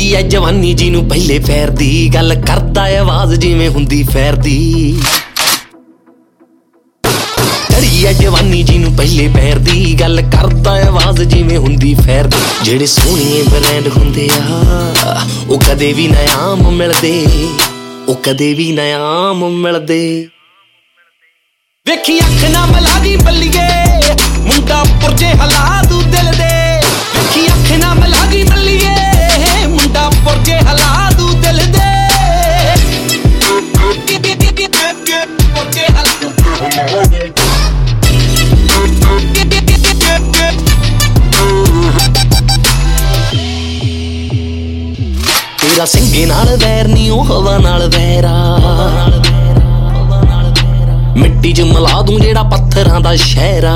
ਚੜੀ ਐ ਜਵਾਨੀ ਜਿਹਨੂੰ ਪਹਿਲੇ ਪੈਰ ਦੀ ਗੱਲ ਕਰਦਾ ਆਵਾਜ਼ ਜਿਵੇਂ ਹੁੰਦੀ ਫੈਰ ਦੀ ਚੜੀ ਐ ਜਵਾਨੀ ਜਿਹਨੂੰ ਪਹਿਲੇ ਪੈਰ ਦੀ ਗੱਲ ਕਰਦਾ ਆਵਾਜ਼ ਜਿਵੇਂ ਹੁੰਦੀ ਫੈਰ ਦੀ ਜਿਹੜੇ ਸੋਹਣੀਏ ਬ੍ਰਾਂਡ ਹੁੰਦੇ ਆ ਉਹ ਕਦੇ ਵੀ ਨਾ ਆਮ ਮਿਲਦੇ ਉਹ ਕਦੇ ਵੀ ਨਾ ਆਮ ਮਿਲਦੇ ਵੇਖੀ ਅੱਖ ਨਾ ਮਿਲਾ ਦੀ ਬੱਲੀਏ ਮੁੰਡਾ ਪੁਰਜੇ ਹਲਾ ਦੂ ਦਿਲ ਦੇ ਵੇਖੀ ਅੱਖ ਨਾ ਮਿਲਾ ਦੀ ਬੱਲੀਏ ਮੁੰਡਾ ਪੁਰਜੇ ਹਲਾ ਦੂ ਦਿਲ ਦੇ ਪੁਰਜੇ ਤੇਰਾ ਸਿੰਘੇ ਨਾਲ ਵੈਰ ਨੀ ਉਹ ਹਵਾ ਨਾਲ ਵੈਰਾ ਮਿੱਟੀ ਚ ਮਿਲਾ ਦੂੰ ਜਿਹੜਾ ਪੱਥਰਾਂ ਦਾ ਸ਼ਹਿਰਾ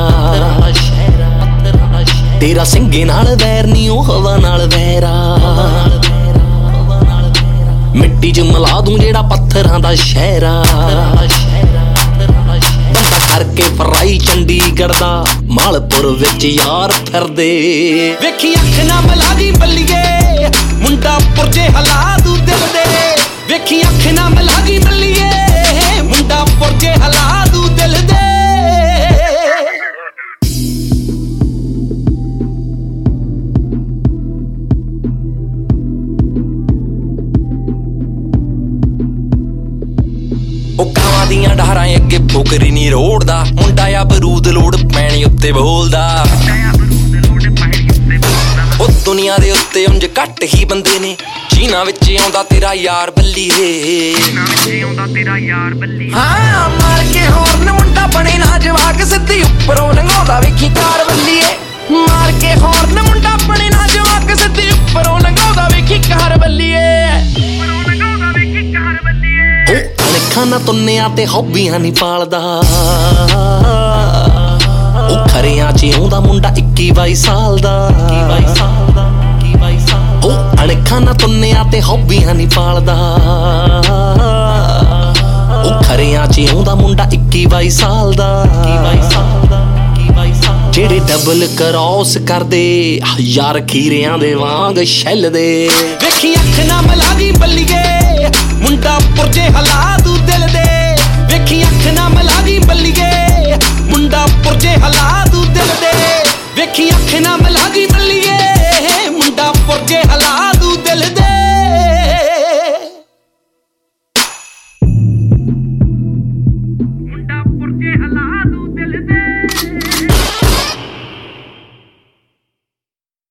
ਤੇਰਾ ਸਿੰਘੇ ਨਾਲ ਵੈਰ ਨੀ ਉਹ ਹਵਾ ਨਾਲ ਵੈਰਾ ਮਿੱਟੀ ਚ ਮਿਲਾ ਦੂੰ ਜਿਹੜਾ ਪੱਥਰਾਂ ਦਾ ਸ਼ਹਿਰਾ ਬੰਦਾ ਕਰਕੇ ਫਰਾਈ ਚੰਡੀਗੜ੍ਹ ਦਾ ਮਾਲਪੁਰ ਵਿੱਚ ਯਾਰ ਫਿਰਦੇ ਵੇਖੀ ਅੱਖ ਨਾ ਮਿਲਾ ਦੀ ਬੱਲੀਏ ਮੁੰਡਾ ਪੁਰਜੇ ਹਲਾ ਦੂ ਦਿਲ ਦੇ ਵੇਖੀ ਅੱਖ ਨਾ ਮਿਲਾ ਦੀ ਬੱਲੀਏ ਮੁੰਡਾ ਪੁਰਜੇ ਹਲਾ ਦੂ ਦਿਲ ਦੇ ਉਹ ਕਾਵਾਂ ਦੀਆਂ ਡਾਰਾਂ ਅੱਗੇ ਫੁਕਰੀ ਨੀ ਰੋੜਦਾ ਮੁੰਡਾ ਆ ਬਰੂਦ ਲੋੜ ਪੈਣੀ ਉੱਤੇ ਬੋਲਦਾ ਉਹ ਦੁਨੀਆ ਦੇ ਉੱਤੇ ਉਂਝ ਘੱਟ ਹੀ ਬੰਦੇ ਨੇ ਚੀਨਾ ਵਿੱਚ ਆਉਂਦਾ ਤੇਰਾ ਯਾਰ ਬੱਲੀਏ ਹਾਂ ਮਾਰ ਕੇ ਹੋਰਨ ਮੁੰਡਾ ਬਣੇ ਨਾ ਜਵਾਕ ਸਿੱਧੀ ਉੱਪਰੋਂ ਲੰਘਾਉਂਦਾ ਵੇਖੀ ਕਾਰ ਬੱਲੀਏ ਮਾਰ ਕੇ ਹੋਰਨ ਮੁੰਡਾ ਬਣੇ ਨਾ ਜਵਾਕ ਸਿੱਧੀ ਉੱਪਰੋਂ ਲੰਘਾਉਂਦਾ ਵੇਖੀ ਕਾਰ ਬੱਲੀਏ ਖਾਨਾ ਤੁੰਨਿਆਂ ਤੇ ਹੌਬੀਆਂ ਨੀ ਪਾਲਦਾ ਉਹ ਖਰਿਆਂ ਚ ਆਉਂਦਾ ਮੁੰਡਾ 21-22 ਸਾਲ ਦਾ ਉਹ ਅਣਖਾਂ ਨਾ ਤੁੰਨਿਆਂ ਤੇ ਹੌਬੀਆਂ ਨੀ ਪਾਲਦਾ ਉਹ ਖਰਿਆਂ ਚ ਆਉਂਦਾ ਮੁੰਡਾ 21-22 ਸਾਲ ਦਾ ਜਿਹੜੇ ਡਬਲ ਕਰੌਸ ਕਰਦੇ ਯਾਰ ਖੀਰਿਆਂ ਦੇ ਵਾਂਗ ਛੱਲਦੇ ਵੇਖੀ ਅੱਖ ਨਾ ਮਿਲਾ ਦੀ ਬੱਲੀਏ ਮੁੰਡਾ ਪੁਰਜੇ ਹਲਾ ਦੂ ਦਿਲ ਦੇ